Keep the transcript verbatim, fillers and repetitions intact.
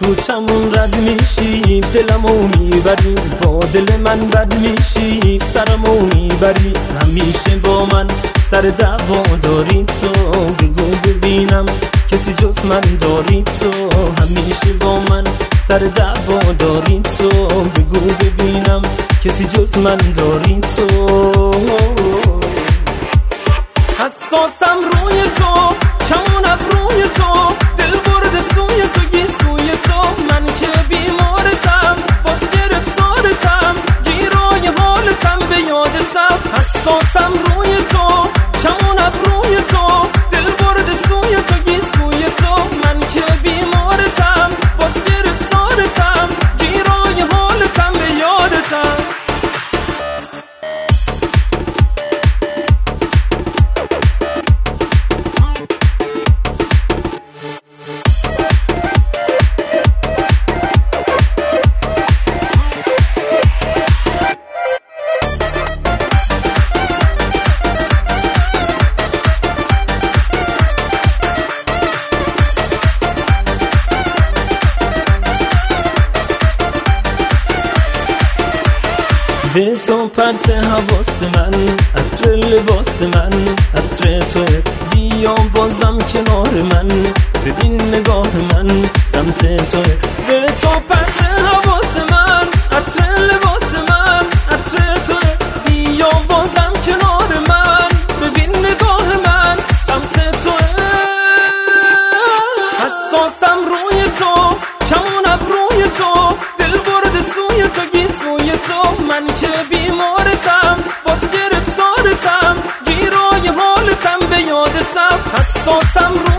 رو چمون رد میشی دلمو میبری، با دل من بد میشی سرمو میبری. همیشه با من سر دعوا داری تو، بگو ببینم کسی جز من داری تو. همیشه با من سر دعوا داری تو، بگو ببینم کسی جز من داری تو. حساسم روی تو، کمون ابروی تو، دل برده سوی تو گیسوی تو. من که بیمارتم باز گرفتارتم، گیرای حالتم به یادتم. حساسم روی تو، کمون ابروی تو، دل برده سوی تو گیسوی تو. من که بیمارتم باز گرفتارتم، گیرای حالتم به یادتم. به تو پرت حواس من، عطر لباس من، عطر تو. بیا بازم کنار من، ببین نگاه من سمت تو. به تو پرت حواس من، عطر لباس من، عطر تو. بیا بازم کنار من، ببین نگاه من سمت تو. حساسم روی تو، کمون ابروی تو، دل برده سوی تو گیسوی تو. من که بیمارتم باز گرفتارتم، گیرای حالتم به یادتم. حساسم روی